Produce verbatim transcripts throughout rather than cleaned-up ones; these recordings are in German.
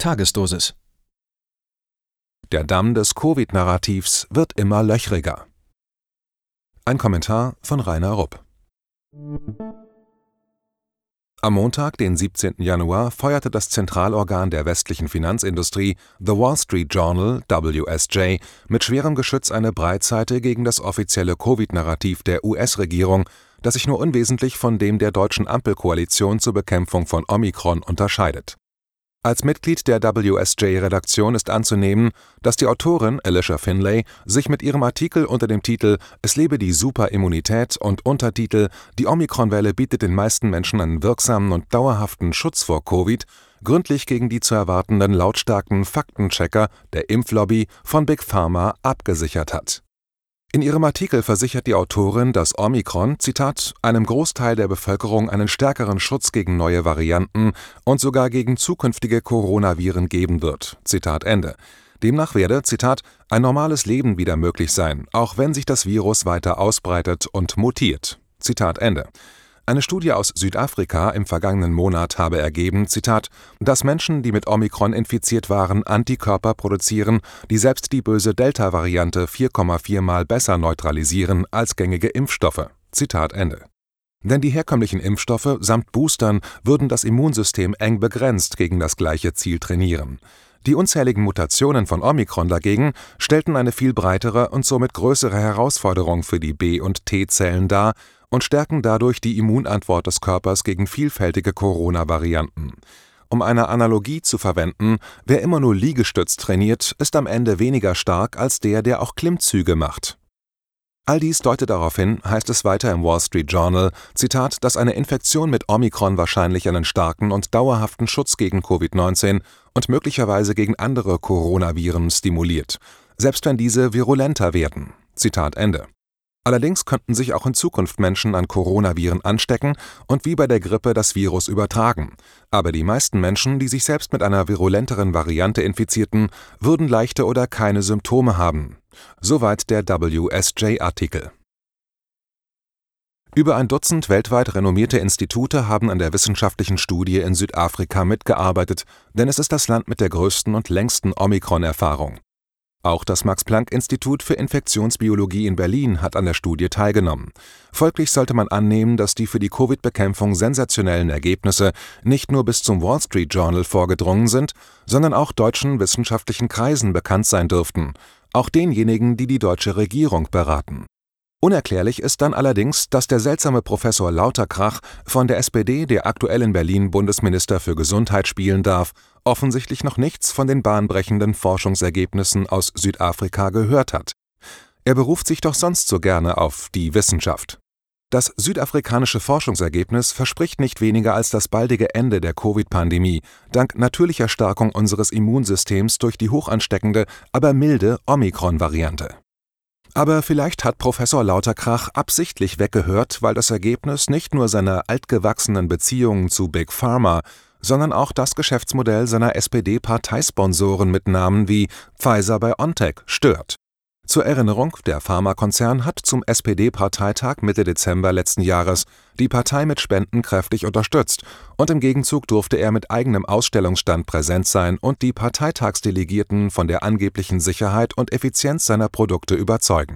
Tagesdosis. Der Damm des Covid-Narrativs wird immer löchriger. Ein Kommentar von Rainer Rupp. Am Montag, den siebzehnten Januar, feuerte das Zentralorgan der westlichen Finanzindustrie, The Wall Street Journal W S J, mit schwerem Geschütz eine Breitseite gegen das offizielle Covid-Narrativ der U S-Regierung, das sich nur unwesentlich von dem der deutschen Ampelkoalition zur Bekämpfung von Omikron unterscheidet. Als Mitglied der W S J-Redaktion ist anzunehmen, dass die Autorin Alicia Finlay sich mit ihrem Artikel unter dem Titel »Es lebe die Superimmunität« und Untertitel »Die Omikron-Welle bietet den meisten Menschen einen wirksamen und dauerhaften Schutz vor Covid« gründlich gegen die zu erwartenden lautstarken Faktenchecker der Impflobby von Big Pharma abgesichert hat. In ihrem Artikel versichert die Autorin, dass Omikron, Zitat, einem Großteil der Bevölkerung einen stärkeren Schutz gegen neue Varianten und sogar gegen zukünftige Coronaviren geben wird. Zitat Ende. Demnach werde, Zitat, ein normales Leben wieder möglich sein, auch wenn sich das Virus weiter ausbreitet und mutiert. Zitat Ende. Eine Studie aus Südafrika im vergangenen Monat habe ergeben, Zitat, dass Menschen, die mit Omikron infiziert waren, Antikörper produzieren, die selbst die böse Delta-Variante vier Komma vier Mal besser neutralisieren als gängige Impfstoffe. Zitat Ende. Denn die herkömmlichen Impfstoffe samt Boostern würden das Immunsystem eng begrenzt gegen das gleiche Ziel trainieren. Die unzähligen Mutationen von Omikron dagegen stellten eine viel breitere und somit größere Herausforderung für die B- und T-Zellen dar und stärken dadurch die Immunantwort des Körpers gegen vielfältige Corona-Varianten. Um eine Analogie zu verwenden, wer immer nur Liegestütz trainiert, ist am Ende weniger stark als der, der auch Klimmzüge macht. All dies deutet darauf hin, heißt es weiter im Wall Street Journal, Zitat, dass eine Infektion mit Omikron wahrscheinlich einen starken und dauerhaften Schutz gegen Covid neunzehn und möglicherweise gegen andere Coronaviren stimuliert, selbst wenn diese virulenter werden. Zitat Ende. Allerdings könnten sich auch in Zukunft Menschen an Coronaviren anstecken und wie bei der Grippe das Virus übertragen. Aber die meisten Menschen, die sich selbst mit einer virulenteren Variante infizierten, würden leichte oder keine Symptome haben. Soweit der W S J-Artikel. Über ein Dutzend weltweit renommierte Institute haben an der wissenschaftlichen Studie in Südafrika mitgearbeitet, denn es ist das Land mit der größten und längsten Omikron-Erfahrung. Auch das Max-Planck-Institut für Infektionsbiologie in Berlin hat an der Studie teilgenommen. Folglich sollte man annehmen, dass die für die Covid-Bekämpfung sensationellen Ergebnisse nicht nur bis zum Wall Street Journal vorgedrungen sind, sondern auch deutschen wissenschaftlichen Kreisen bekannt sein dürften, auch denjenigen, die die deutsche Regierung beraten. Unerklärlich ist dann allerdings, dass der seltsame Professor Lauterkrach von der S P D, der aktuell in Berlin Bundesminister für Gesundheit spielen darf, offensichtlich noch nichts von den bahnbrechenden Forschungsergebnissen aus Südafrika gehört hat. Er beruft sich doch sonst so gerne auf die Wissenschaft. Das südafrikanische Forschungsergebnis verspricht nicht weniger als das baldige Ende der Covid-Pandemie, dank natürlicher Stärkung unseres Immunsystems durch die hochansteckende, aber milde Omikron-Variante. Aber vielleicht hat Professor Lauterkrach absichtlich weggehört, weil das Ergebnis nicht nur seine altgewachsenen Beziehungen zu Big Pharma, sondern auch das Geschäftsmodell seiner S P D-Parteisponsoren mit Namen wie Pfizer-BioNTech stört. Zur Erinnerung, der Pharmakonzern hat zum S P D-Parteitag Mitte Dezember letzten Jahres die Partei mit Spenden kräftig unterstützt und im Gegenzug durfte er mit eigenem Ausstellungsstand präsent sein und die Parteitagsdelegierten von der angeblichen Sicherheit und Effizienz seiner Produkte überzeugen.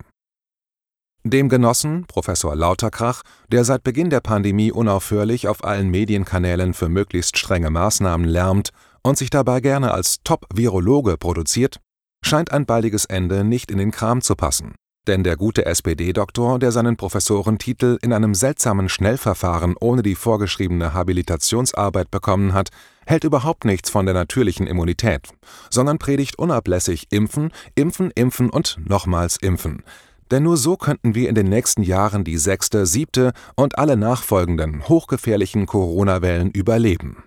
Dem Genossen, Professor Lauterkrach, der seit Beginn der Pandemie unaufhörlich auf allen Medienkanälen für möglichst strenge Maßnahmen lärmt und sich dabei gerne als Top-Virologe produziert, scheint ein baldiges Ende nicht in den Kram zu passen. Denn der gute S P D-Doktor, der seinen Professorentitel in einem seltsamen Schnellverfahren ohne die vorgeschriebene Habilitationsarbeit bekommen hat, hält überhaupt nichts von der natürlichen Immunität, sondern predigt unablässig Impfen, Impfen, Impfen und nochmals Impfen. Denn nur so könnten wir in den nächsten Jahren die sechste, siebte und alle nachfolgenden hochgefährlichen Corona-Wellen überleben.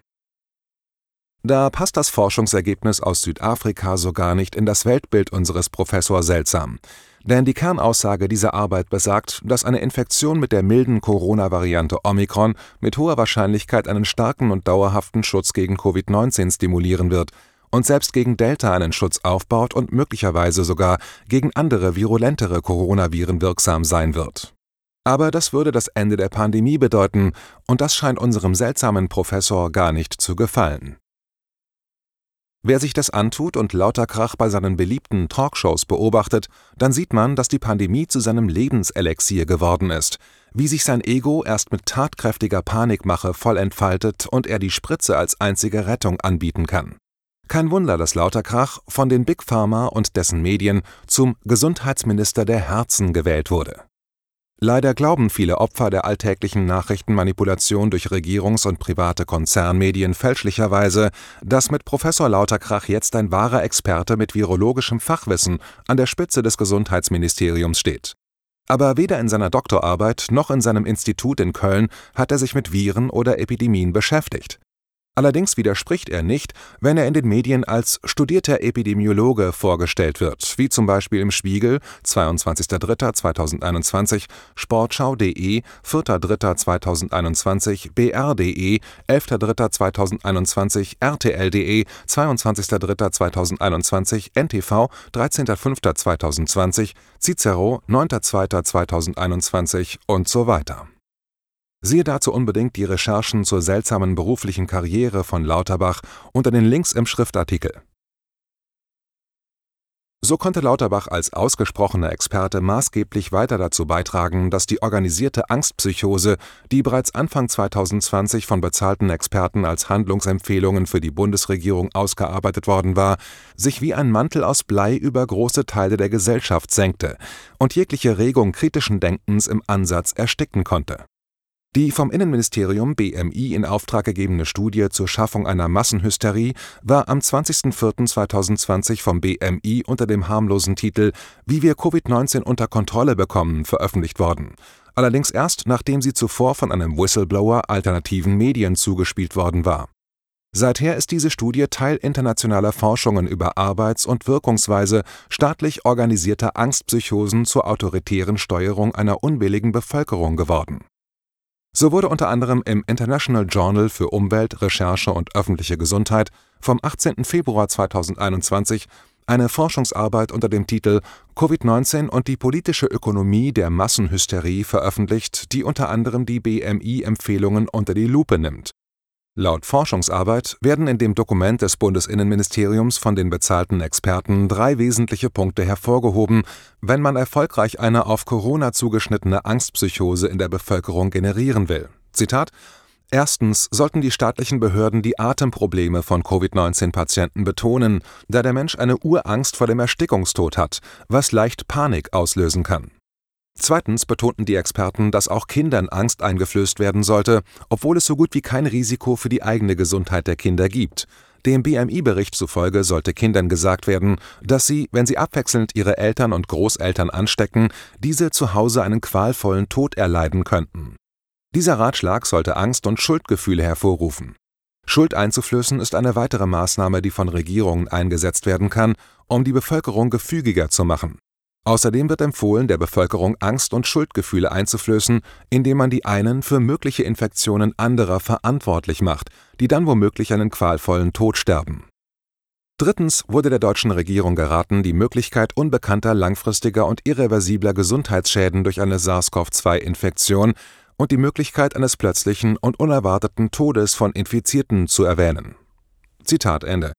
Da passt das Forschungsergebnis aus Südafrika so gar nicht in das Weltbild unseres Professor Seltsam. Denn die Kernaussage dieser Arbeit besagt, dass eine Infektion mit der milden Corona-Variante Omikron mit hoher Wahrscheinlichkeit einen starken und dauerhaften Schutz gegen Covid neunzehn stimulieren wird und selbst gegen Delta einen Schutz aufbaut und möglicherweise sogar gegen andere virulentere Coronaviren wirksam sein wird. Aber das würde das Ende der Pandemie bedeuten, und das scheint unserem seltsamen Professor gar nicht zu gefallen. Wer sich das antut und Lauterkrach bei seinen beliebten Talkshows beobachtet, dann sieht man, dass die Pandemie zu seinem Lebenselixier geworden ist, wie sich sein Ego erst mit tatkräftiger Panikmache voll entfaltet und er die Spritze als einzige Rettung anbieten kann. Kein Wunder, dass Lauterkrach von den Big Pharma und dessen Medien zum Gesundheitsminister der Herzen gewählt wurde. Leider glauben viele Opfer der alltäglichen Nachrichtenmanipulation durch Regierungs- und private Konzernmedien fälschlicherweise, dass mit Professor Lauterkrach jetzt ein wahrer Experte mit virologischem Fachwissen an der Spitze des Gesundheitsministeriums steht. Aber weder in seiner Doktorarbeit noch in seinem Institut in Köln hat er sich mit Viren oder Epidemien beschäftigt. Allerdings widerspricht er nicht, wenn er in den Medien als studierter Epidemiologe vorgestellt wird, wie zum Beispiel im Spiegel, zweiundzwanzigster dritter zweitausendeinundzwanzig, Sportschau.de, vierter dritter zweitausendeinundzwanzig, B R.de, elfter dritter zweitausendeinundzwanzig, R T L.de, zweiundzwanzigster dritter zweitausendeinundzwanzig, N T V, dreizehnter fünfter zweitausendzwanzig, Cicero, neunter zweiter zweitausendeinundzwanzig und so weiter. Siehe dazu unbedingt die Recherchen zur seltsamen beruflichen Karriere von Lauterbach unter den Links im Schriftartikel. So konnte Lauterbach als ausgesprochener Experte maßgeblich weiter dazu beitragen, dass die organisierte Angstpsychose, die bereits Anfang zweitausendzwanzig von bezahlten Experten als Handlungsempfehlungen für die Bundesregierung ausgearbeitet worden war, sich wie ein Mantel aus Blei über große Teile der Gesellschaft senkte und jegliche Regung kritischen Denkens im Ansatz ersticken konnte. Die vom Innenministerium B M I in Auftrag gegebene Studie zur Schaffung einer Massenhysterie war am zwanzigster vierter zweitausendzwanzig vom B M I unter dem harmlosen Titel »Wie wir Covid neunzehn unter Kontrolle bekommen« veröffentlicht worden, allerdings erst nachdem sie zuvor von einem Whistleblower alternativen Medien zugespielt worden war. Seither ist diese Studie Teil internationaler Forschungen über Arbeits- und Wirkungsweise staatlich organisierter Angstpsychosen zur autoritären Steuerung einer unwilligen Bevölkerung geworden. So wurde unter anderem im International Journal für Umwelt, Recherche und öffentliche Gesundheit vom achtzehnten Februar zweitausendeinundzwanzig eine Forschungsarbeit unter dem Titel »Covid neunzehn und die politische Ökonomie der Massenhysterie« veröffentlicht, die unter anderem die B M I-Empfehlungen unter die Lupe nimmt. Laut Forschungsarbeit werden in dem Dokument des Bundesinnenministeriums von den bezahlten Experten drei wesentliche Punkte hervorgehoben, wenn man erfolgreich eine auf Corona zugeschnittene Angstpsychose in der Bevölkerung generieren will. Zitat: Erstens sollten die staatlichen Behörden die Atemprobleme von Covid neunzehn Patienten betonen, da der Mensch eine Urangst vor dem Erstickungstod hat, was leicht Panik auslösen kann. Zweitens betonten die Experten, dass auch Kindern Angst eingeflößt werden sollte, obwohl es so gut wie kein Risiko für die eigene Gesundheit der Kinder gibt. Dem B M I-Bericht zufolge sollte Kindern gesagt werden, dass sie, wenn sie abwechselnd ihre Eltern und Großeltern anstecken, diese zu Hause einen qualvollen Tod erleiden könnten. Dieser Ratschlag sollte Angst und Schuldgefühle hervorrufen. Schuld einzuflößen ist eine weitere Maßnahme, die von Regierungen eingesetzt werden kann, um die Bevölkerung gefügiger zu machen. Außerdem wird empfohlen, der Bevölkerung Angst- und Schuldgefühle einzuflößen, indem man die einen für mögliche Infektionen anderer verantwortlich macht, die dann womöglich einen qualvollen Tod sterben. Drittens wurde der deutschen Regierung geraten, die Möglichkeit unbekannter langfristiger und irreversibler Gesundheitsschäden durch eine SARS-CoV zwei Infektion und die Möglichkeit eines plötzlichen und unerwarteten Todes von Infizierten zu erwähnen. Zitat Ende.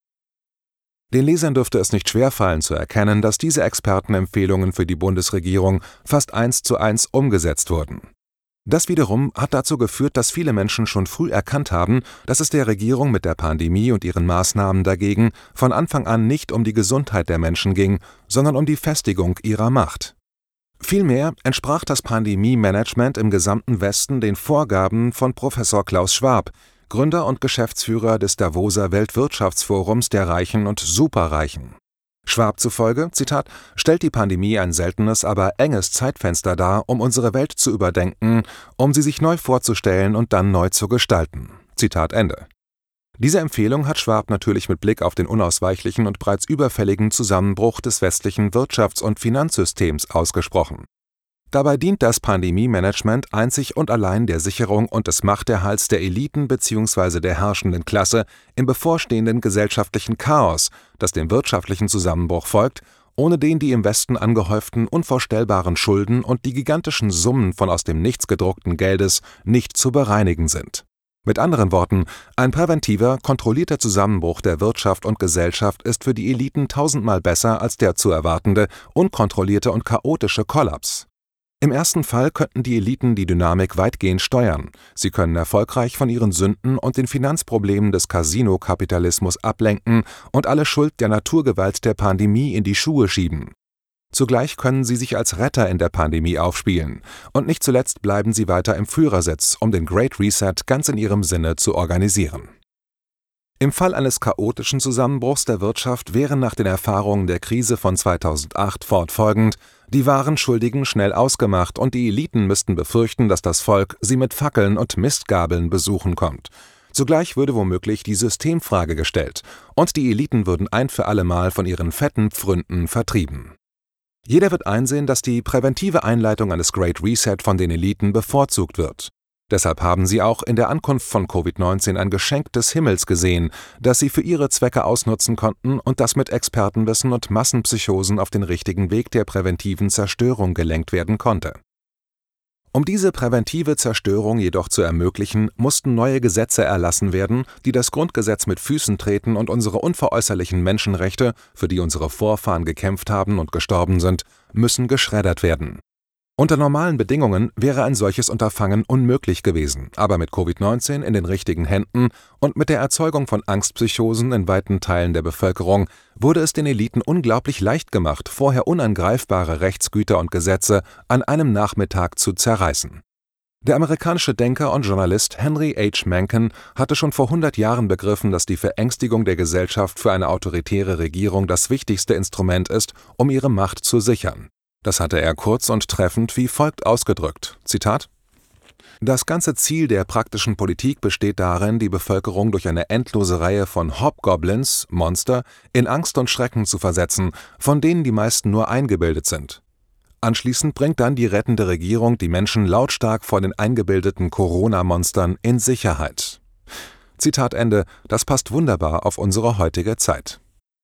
Den Lesern dürfte es nicht schwerfallen zu erkennen, dass diese Expertenempfehlungen für die Bundesregierung fast eins zu eins umgesetzt wurden. Das wiederum hat dazu geführt, dass viele Menschen schon früh erkannt haben, dass es der Regierung mit der Pandemie und ihren Maßnahmen dagegen von Anfang an nicht um die Gesundheit der Menschen ging, sondern um die Festigung ihrer Macht. Vielmehr entsprach das Pandemie-Management im gesamten Westen den Vorgaben von Professor Klaus Schwab, Gründer und Geschäftsführer des Davoser Weltwirtschaftsforums der Reichen und Superreichen. Schwab zufolge, Zitat, stellt die Pandemie ein seltenes, aber enges Zeitfenster dar, um unsere Welt zu überdenken, um sie sich neu vorzustellen und dann neu zu gestalten. Zitat Ende. Diese Empfehlung hat Schwab natürlich mit Blick auf den unausweichlichen und bereits überfälligen Zusammenbruch des westlichen Wirtschafts- und Finanzsystems ausgesprochen. Dabei dient das Pandemie-Management einzig und allein der Sicherung und des Machterhalts der Eliten bzw. der herrschenden Klasse im bevorstehenden gesellschaftlichen Chaos, das dem wirtschaftlichen Zusammenbruch folgt, ohne den die im Westen angehäuften unvorstellbaren Schulden und die gigantischen Summen von aus dem Nichts gedruckten Geldes nicht zu bereinigen sind. Mit anderen Worten, ein präventiver, kontrollierter Zusammenbruch der Wirtschaft und Gesellschaft ist für die Eliten tausendmal besser als der zu erwartende, unkontrollierte und chaotische Kollaps. Im ersten Fall könnten die Eliten die Dynamik weitgehend steuern. Sie können erfolgreich von ihren Sünden und den Finanzproblemen des Casino-Kapitalismus ablenken und alle Schuld der Naturgewalt der Pandemie in die Schuhe schieben. Zugleich können sie sich als Retter in der Pandemie aufspielen. Und nicht zuletzt bleiben sie weiter im Führersitz, um den Great Reset ganz in ihrem Sinne zu organisieren. Im Fall eines chaotischen Zusammenbruchs der Wirtschaft wären nach den Erfahrungen der Krise von zweitausendacht fortfolgend die wahren Schuldigen schnell ausgemacht und die Eliten müssten befürchten, dass das Volk sie mit Fackeln und Mistgabeln besuchen kommt. Zugleich würde womöglich die Systemfrage gestellt und die Eliten würden ein für allemal von ihren fetten Pfründen vertrieben. Jeder wird einsehen, dass die präventive Einleitung eines Great Reset von den Eliten bevorzugt wird. Deshalb haben sie auch in der Ankunft von Covid neunzehn ein Geschenk des Himmels gesehen, das sie für ihre Zwecke ausnutzen konnten und das mit Expertenwissen und Massenpsychosen auf den richtigen Weg der präventiven Zerstörung gelenkt werden konnte. Um diese präventive Zerstörung jedoch zu ermöglichen, mussten neue Gesetze erlassen werden, die das Grundgesetz mit Füßen treten und unsere unveräußerlichen Menschenrechte, für die unsere Vorfahren gekämpft haben und gestorben sind, müssen geschreddert werden. Unter normalen Bedingungen wäre ein solches Unterfangen unmöglich gewesen, aber mit Covid neunzehn in den richtigen Händen und mit der Erzeugung von Angstpsychosen in weiten Teilen der Bevölkerung wurde es den Eliten unglaublich leicht gemacht, vorher unangreifbare Rechtsgüter und Gesetze an einem Nachmittag zu zerreißen. Der amerikanische Denker und Journalist Henry H. Mencken hatte schon vor hundert Jahren begriffen, dass die Verängstigung der Gesellschaft für eine autoritäre Regierung das wichtigste Instrument ist, um ihre Macht zu sichern. Das hatte er kurz und treffend wie folgt ausgedrückt, Zitat: Das ganze Ziel der praktischen Politik besteht darin, die Bevölkerung durch eine endlose Reihe von Hobgoblins, Monster, in Angst und Schrecken zu versetzen, von denen die meisten nur eingebildet sind. Anschließend bringt dann die rettende Regierung die Menschen lautstark vor den eingebildeten Corona-Monstern in Sicherheit. Zitat Ende, das passt wunderbar auf unsere heutige Zeit.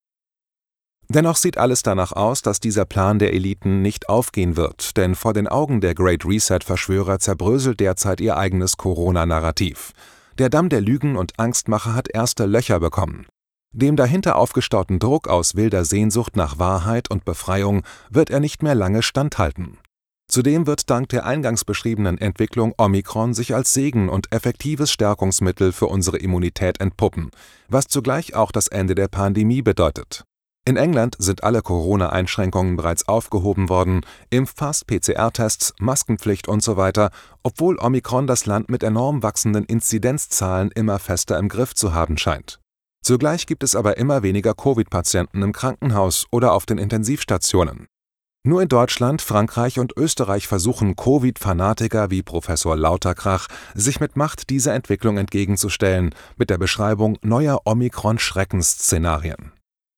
Dennoch sieht alles danach aus, dass dieser Plan der Eliten nicht aufgehen wird, denn vor den Augen der Great Reset-Verschwörer zerbröselt derzeit ihr eigenes Corona-Narrativ. Der Damm der Lügen und Angstmacher hat erste Löcher bekommen. Dem dahinter aufgestauten Druck aus wilder Sehnsucht nach Wahrheit und Befreiung wird er nicht mehr lange standhalten. Zudem wird dank der eingangs beschriebenen Entwicklung Omikron sich als Segen und effektives Stärkungsmittel für unsere Immunität entpuppen, was zugleich auch das Ende der Pandemie bedeutet. In England sind alle Corona-Einschränkungen bereits aufgehoben worden, Impfpass, P C R-Tests, Maskenpflicht usw., obwohl Omikron das Land mit enorm wachsenden Inzidenzzahlen immer fester im Griff zu haben scheint. Zugleich gibt es aber immer weniger Covid-Patienten im Krankenhaus oder auf den Intensivstationen. Nur in Deutschland, Frankreich und Österreich versuchen Covid-Fanatiker wie Professor Lauterkrach, sich mit Macht dieser Entwicklung entgegenzustellen, mit der Beschreibung neuer Omikron-Schreckensszenarien.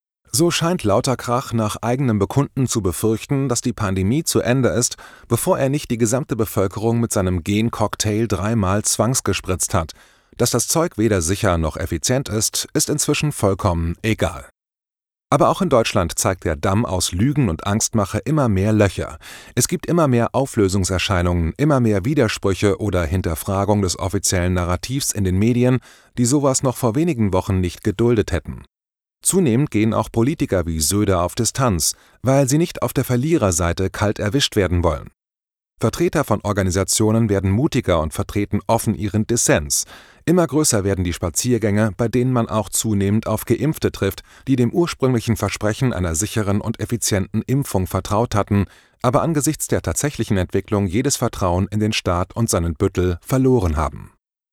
So scheint Lauterkrach nach eigenem Bekunden zu befürchten, dass die Pandemie zu Ende ist, bevor er nicht die gesamte Bevölkerung mit seinem Gen-Cocktail dreimal zwangsgespritzt hat. Dass das Zeug weder sicher noch effizient ist, ist inzwischen vollkommen egal. Aber auch in Deutschland zeigt der Damm aus Lügen und Angstmache immer mehr Löcher. Es gibt immer mehr Auflösungserscheinungen, immer mehr Widersprüche oder Hinterfragung des offiziellen Narrativs in den Medien, die sowas noch vor wenigen Wochen nicht geduldet hätten. Zunehmend gehen auch Politiker wie Söder auf Distanz, weil sie nicht auf der Verliererseite kalt erwischt werden wollen. Vertreter von Organisationen werden mutiger und vertreten offen ihren Dissens. Immer größer werden die Spaziergänge, bei denen man auch zunehmend auf Geimpfte trifft, die dem ursprünglichen Versprechen einer sicheren und effizienten Impfung vertraut hatten, aber angesichts der tatsächlichen Entwicklung jedes Vertrauen in den Staat und seinen Büttel verloren haben.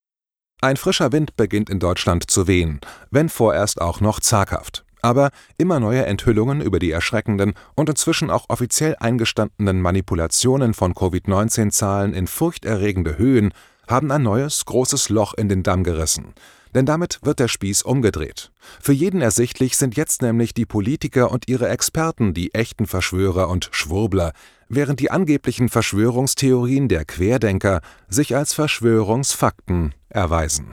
Ein frischer Wind beginnt in Deutschland zu wehen, wenn vorerst auch noch zaghaft. Aber immer neue Enthüllungen über die erschreckenden und inzwischen auch offiziell eingestandenen Manipulationen von Covid neunzehn Zahlen in furchterregende Höhen haben ein neues, großes Loch in den Damm gerissen. Denn damit wird der Spieß umgedreht. Für jeden ersichtlich sind jetzt nämlich die Politiker und ihre Experten die echten Verschwörer und Schwurbler, während die angeblichen Verschwörungstheorien der Querdenker sich als Verschwörungsfakten erweisen.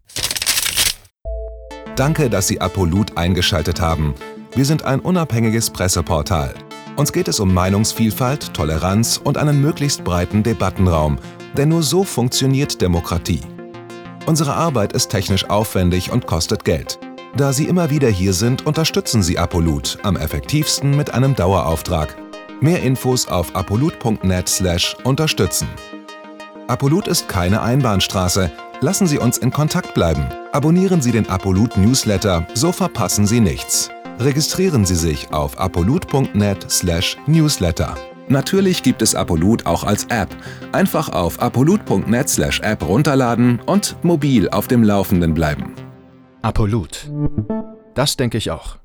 Danke, dass Sie Apolut eingeschaltet haben. Wir sind ein unabhängiges Presseportal. Uns geht es um Meinungsvielfalt, Toleranz und einen möglichst breiten Debattenraum, denn nur so funktioniert Demokratie. Unsere Arbeit ist technisch aufwendig und kostet Geld. Da Sie immer wieder hier sind, unterstützen Sie Apolut am effektivsten mit einem Dauerauftrag. Mehr Infos auf apolut punkt net slash unterstützen. Apolut ist keine Einbahnstraße. Lassen Sie uns in Kontakt bleiben. Abonnieren Sie den Apolut Newsletter, so verpassen Sie nichts. Registrieren Sie sich auf apolut punkt net slash newsletter. Natürlich gibt es Apolut auch als App. Einfach auf apolut punkt net slash app runterladen und mobil auf dem Laufenden bleiben. Apolut. Das denke ich auch.